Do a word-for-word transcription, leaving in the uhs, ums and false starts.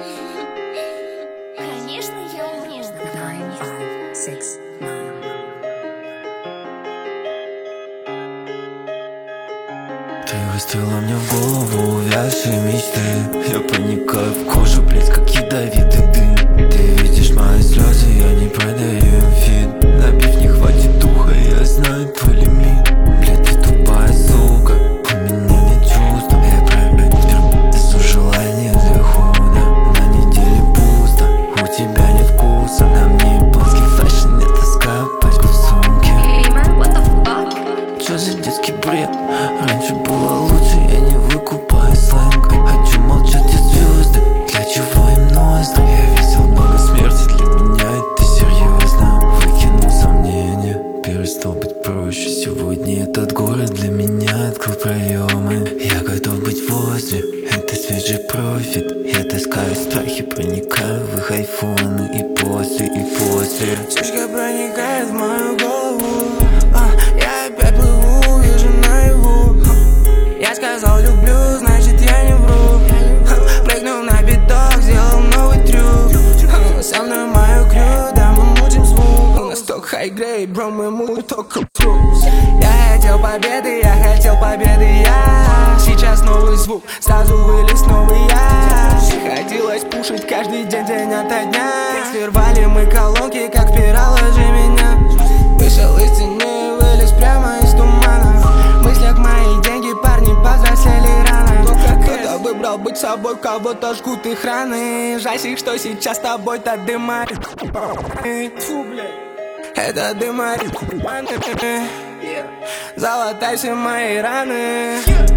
Конечно, я умею. Ты выстрела мне в голову увязшие мечты. Я проникаю в кожу, блять, как ядовитый дым. Ты видишь мои слезы, я не продаю им фид. Набив не хватит духа, я знаю твой лимит. Блять, ты тупая сука, у меня нет чувств. Я проебать вербу, желание для худа. На неделе пусто, у тебя нет вкуса. На мне японский фэшн, я таскаю пачку в сумке. Чё за детский бред? Раньше было лучше, я не выкупаю сленг. Хочу молчать и звезды, для чего им ноздри? Я видел много смерти, для меня это серьезно. Выкинул сомнения, перестал быть проще. Сегодня этот город для меня открыл проемы. Я готов быть возле, это свежий профит. Я таскаю страхи, проникаю в их айфоны. И после, и после Вспышка проникает в мою голову. а, Я опять плыву, вижу наяву. Я сказал люблю, значит я не вру. Прыгнул на биток, сделал новый трюк. Со мной мою крю, да мы мутим звук. У нас ток хай-грейд, бро, мы мутим только фрукт. Я хотел победы, я хотел победы, я. Сейчас новый звук, сразу вылез новый я. Приходилось пушить каждый день, день ото дня. Срывали мы колонки, как пера, ложи меня. Вышел из тени, вылез прямо из тумана. В мыслях мои деньги, парни повзрослели рано. Кто-то выбрал быть собой, кого-то жгут их раны. Жаль, что сейчас с тобой-то дыма. Фу, блядь. Это дыма. Залатай все мои раны.